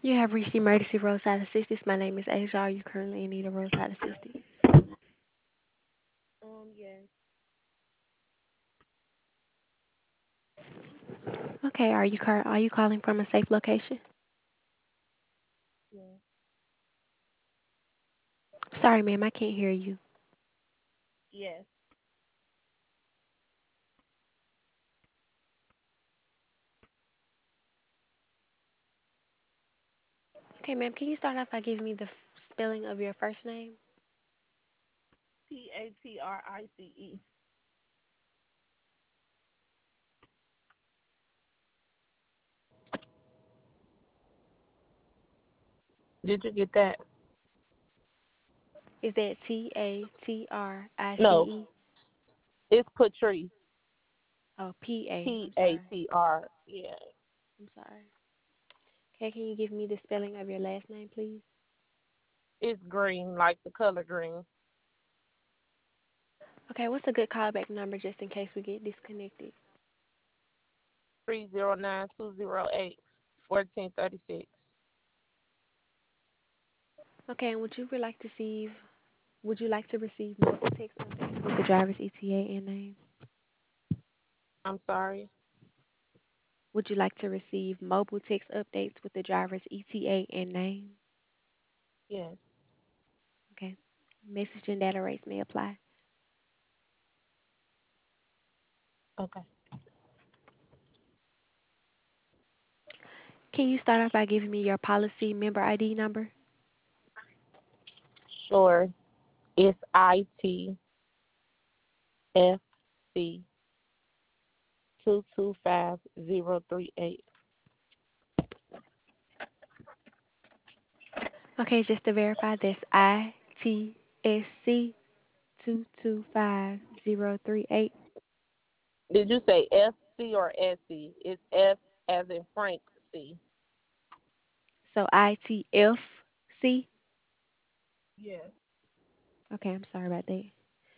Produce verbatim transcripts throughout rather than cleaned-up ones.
You have reached emergency roadside assistance. My name is Asia. Are you currently in need of roadside assistance? Um, yes, Okay. Are you car- Are you calling from a safe location? yes, Sorry, ma'am. I can't hear you. yes. Okay, ma'am. Can you start off by giving me the f- spelling of your first name? P A T R I C E. Did you get that? Is that T A T R I C No, E? it's Patrice. Oh, P A. P I'm A sorry. T R. Yeah. I'm sorry. Okay. Can you give me the spelling of your last name, please? It's green, like the color green. Okay. What's a good callback number just in case we get disconnected? Three zero nine two zero eight fourteen thirty six. Okay. And would you would like to receive? Would you like to receive multiple text updates with the driver's E T A and name? I'm sorry. Would you like to receive mobile text updates with the driver's E T A and name? Yes. Okay. Message and data rates may apply. Okay. Can you start off by giving me your policy member I D number? Sure. It's I T F C two two five zero three eight. Okay, just to verify, that's I T S C two two five zero three eight. Did you say F C or S C? It's F as in Frank C. So I T F C. Yes. Okay, I'm sorry about that.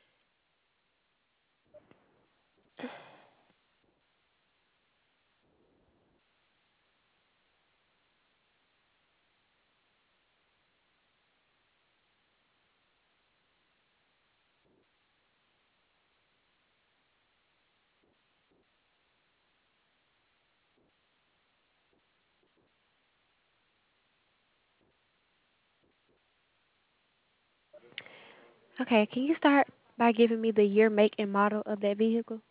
Okay, can you start by giving me the year, make, and model of that vehicle?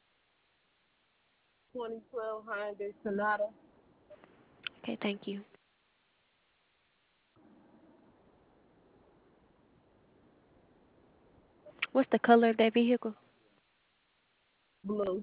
twenty twelve Hyundai Sonata. Okay, thank you. What's the color of that vehicle? Blue.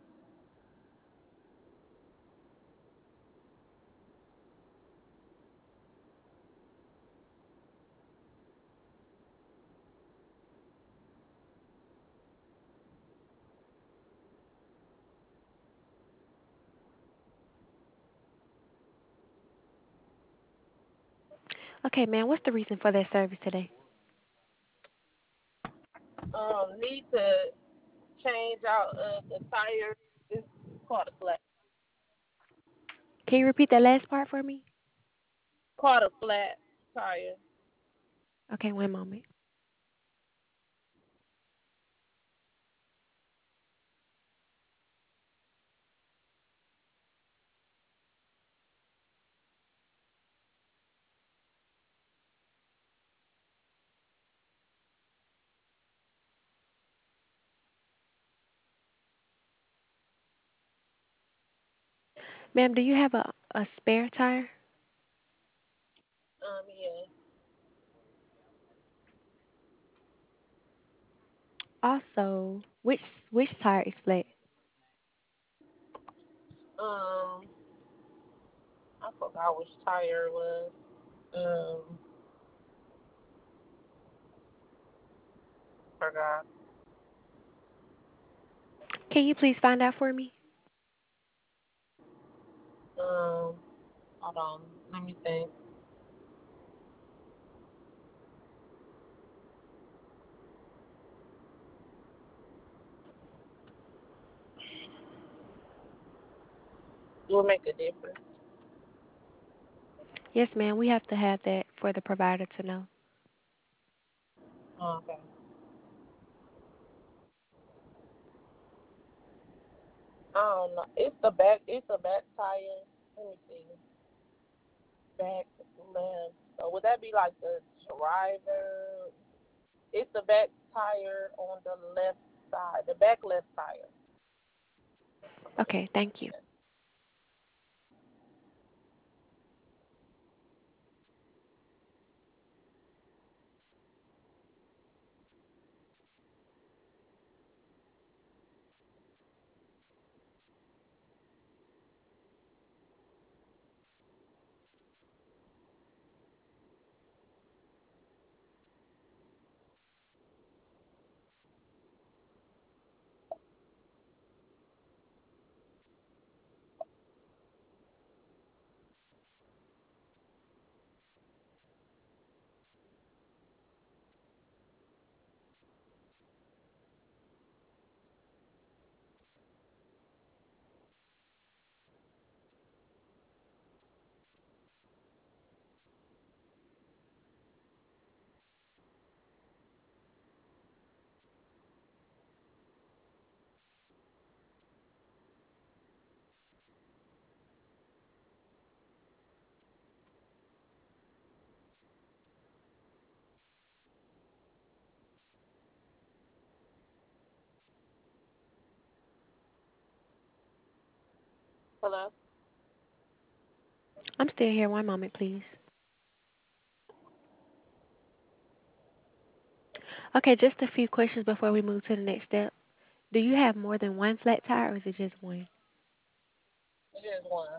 Okay, man, what's the reason for that service today? Um, need to change out uh, the tires. It's called a flat. Can you repeat that last part for me? Called a flat tire. Okay, one moment. Ma'am, do you have a, a spare tire? Um, yeah. Also, which which tire is flat? Um, I forgot which tire it was. Um, forgot. Can you please find out for me? Um, hold on. Let me think. It will make a difference. Yes, ma'am. We have to have that for the provider to know. Oh, okay. I don't know. It's the back. It's a back tire. Let me see. Back left. So would that be like the driver? It's the back tire on the left side. The back left tire. Okay, thank you. Hello. I'm still here. One moment, please. Okay, just a few questions before we move to the next step. Do you have more than one flat tire or is it just one? Just one.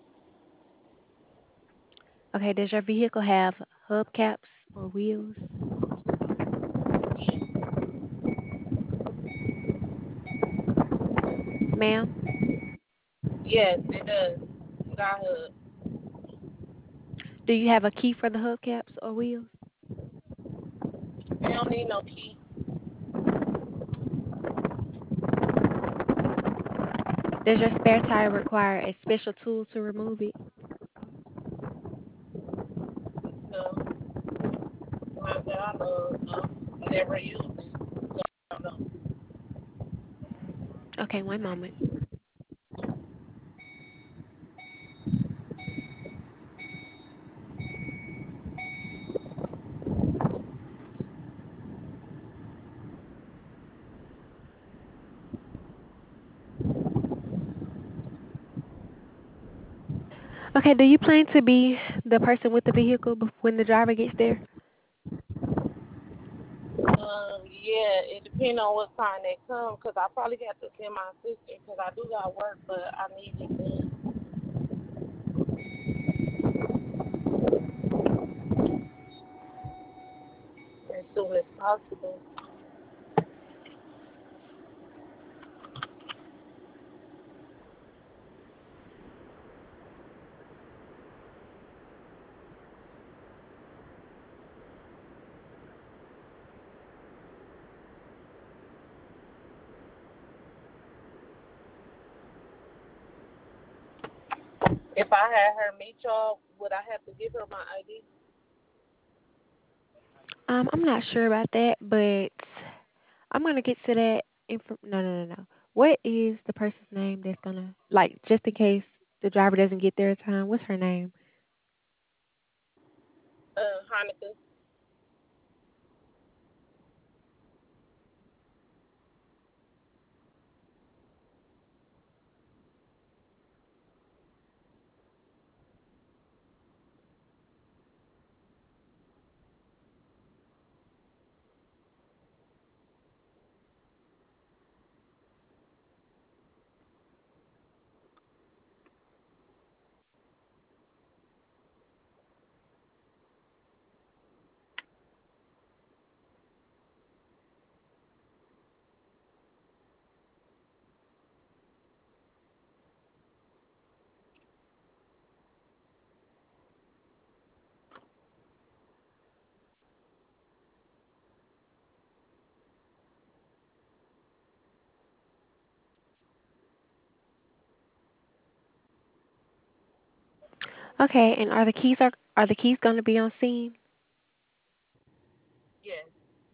Okay, does your vehicle have hubcaps or wheels? Yes. Ma'am, Yes, it does. Got hood. do you have a key for the hubcaps or wheels? They don't need no key. Does your spare tire require a special tool to remove it? No, not that I know. Of. No, never used it. So I don't know. Okay, one moment. Okay, do you plan to be the person with the vehicle bef- when the driver gets there? Um, yeah, it depends on what time they come. Cause I probably got to send my sister. Cause I do got work, but I need it done as soon as possible. If I had her meet y'all, would I have to give her my I D? Um, I'm not sure about that, but I'm gonna get to that. Info- no, no, no, no. What is the person's name that's gonna like just in case the driver doesn't get there in time? What's her name? Uh, Hanukkah. Okay, and are the keys are are the keys gonna be on scene? Yes.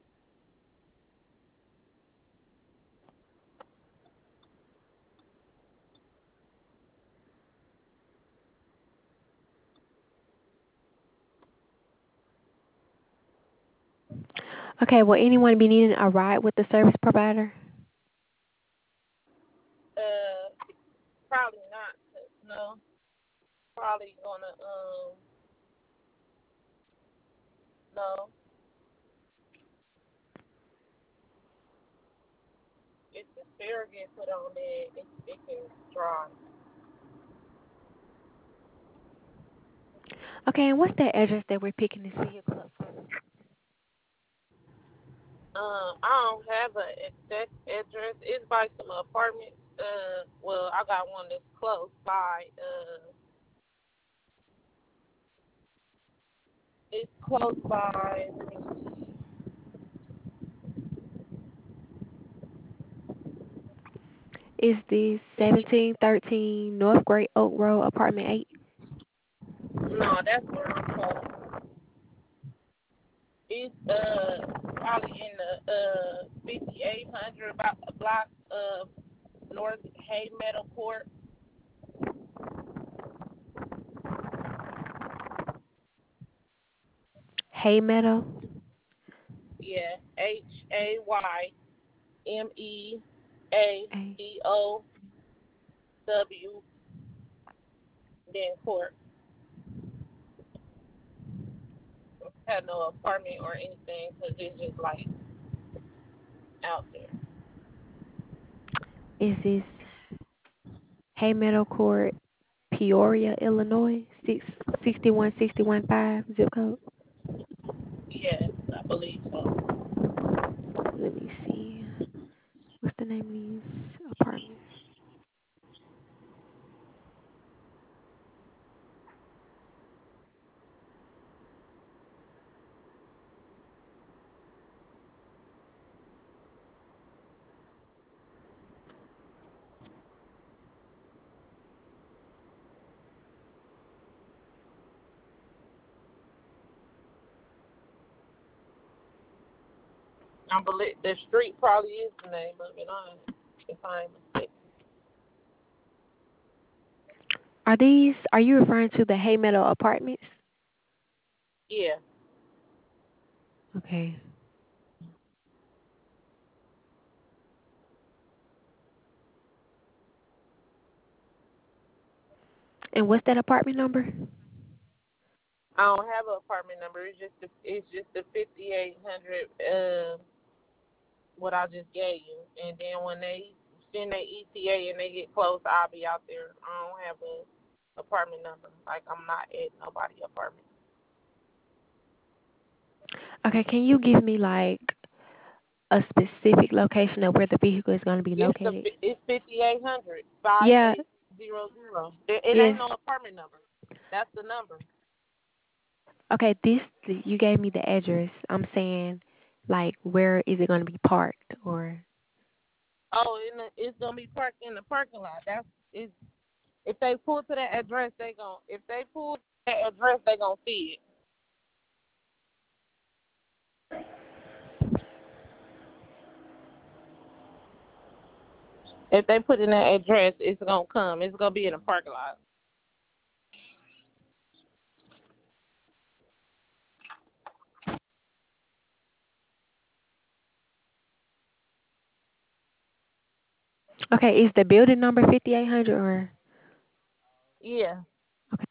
Okay, will anyone be needing a ride with the service provider? Uh, probably not. 'Cause, no, probably gonna um no. If the spare get put on there, it, it can drive. Okay, and what's that address that we're picking this vehicle up from? Um, I don't have an exact address. It's by some apartments. Uh, well, I got one that's close by. Uh, it's close by. Let me see. Is this It's, seventeen thirteen North Great Oak Road, apartment eight? no, that's where I'm close. It's uh probably in the uh fifty-eight hundred block of North Hay Meadow Court. Hay Meadow. Yeah, H A Y M E A A. D O W then Court. Had no apartment or anything because it's just like out there. Is this Hay Meadow Court, Peoria, Illinois? Six sixty one sixty one five zip code. Yes, I believe so. Let me see. What's the name of these apartments? I believe the street probably is the name of it. I if I ain't mistaken. Are these are you referring to the Hay Meadow apartments? Yeah. Okay. And what's that apartment number? I don't have an apartment number. It's just the it's just the fifty eight hundred uh what I just gave you. And then when they send their E T A and they get close, I'll be out there. I don't have a apartment number. Like I'm not at nobody apartment. Okay, can you give me like a specific location of where the vehicle is going to be It's the located? it's fifty eight hundred five Yeah, eight zero zero. It, it yes. ain't no apartment number. That's the number. Okay, this you gave me the address. I'm saying like where is it going to be parked or Oh, in the, it's gonna be parked in the parking lot. That's is if they pull to that address, they gon' if they pull to that address, they gonna see it. If they put in that address, it's gonna come. It's gonna be in the parking lot. okay, is the building number fifty-eight hundred or Yeah. okay.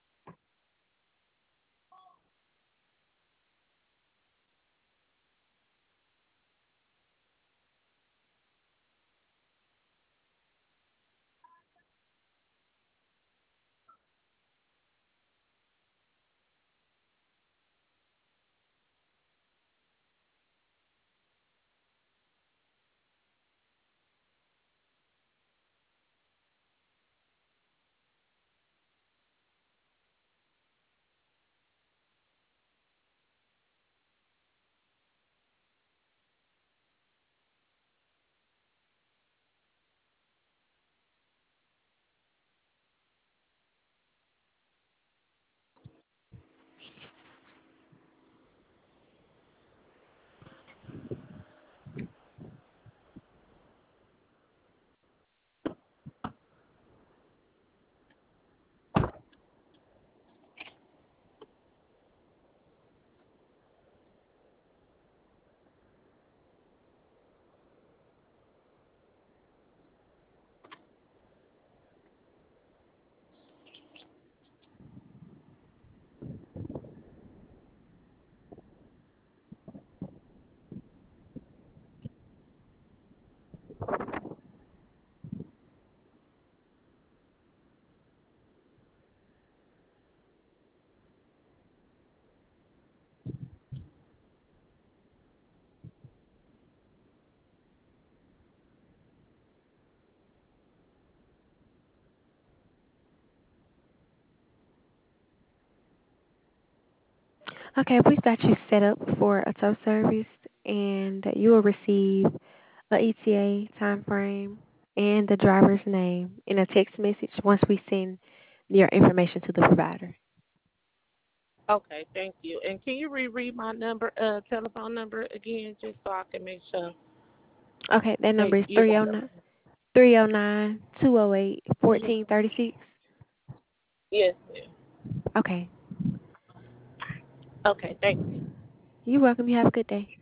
Okay, we've got you set up for a tow service, and you will receive a E T A time frame and the driver's name in a text message once we send your information to the provider. Okay, thank you. And can you reread my number, uh, telephone number again, just so I can make sure Okay, that that number is you three oh got nine three oh nine two oh eight it? fourteen thirty six. Yes, ma'am. Okay, Okay, thank you. you're welcome. You have a good day.